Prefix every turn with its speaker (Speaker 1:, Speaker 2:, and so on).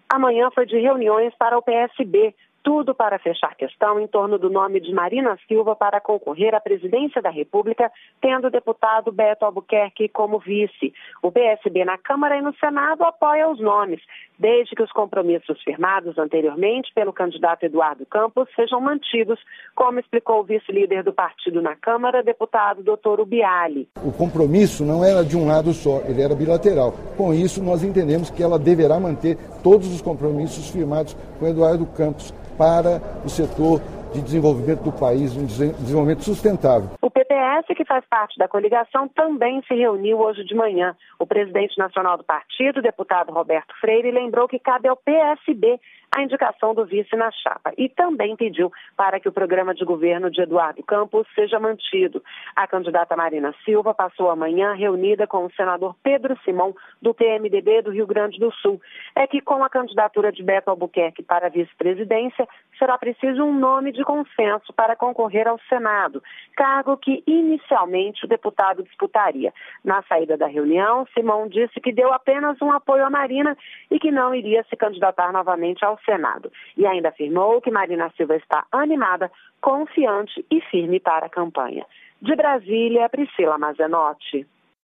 Speaker 1: Amanhã foi de reuniões para o PSB, tudo para fechar questão em torno do nome de Marina Silva para concorrer à presidência da República, tendo o deputado Beto Albuquerque como vice. O PSB na Câmara e no Senado apoia os nomes, desde que os compromissos firmados anteriormente pelo candidato Eduardo Campos sejam mantidos, como explicou o vice-líder do partido na Câmara, deputado Dr. Ubiali.
Speaker 2: O compromisso não era de um lado só, ele era bilateral. Com isso, nós entendemos que ela deverá manter todos os compromissos firmados com Eduardo Campos para o setor de desenvolvimento do país, um desenvolvimento sustentável.
Speaker 1: O PPS, que faz parte da coligação, também se reuniu hoje de manhã. O presidente nacional do partido, deputado Roberto Freire, lembrou que cabe ao PSB a indicação do vice na chapa e também pediu para que o programa de governo de Eduardo Campos seja mantido. A candidata Marina Silva passou a manhã reunida com o senador Pedro Simão, do PMDB do Rio Grande do Sul. É que com a candidatura de Beto Albuquerque para a vice-presidência, será preciso um nome de consenso para concorrer ao Senado, cargo que inicialmente o deputado disputaria. Na saída da reunião, Simão disse que deu apenas um apoio a Marina e que não iria se candidatar novamente ao Senado. E ainda afirmou que Marina Silva está animada, confiante e firme para a campanha. De Brasília, Priscila Mazenotti.